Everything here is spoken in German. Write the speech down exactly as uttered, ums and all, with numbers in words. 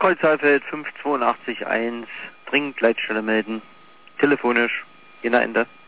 Kreuz Saalfeld fünf zwei acht eins, dringend Leitstelle melden. Telefonisch, Jena Ende.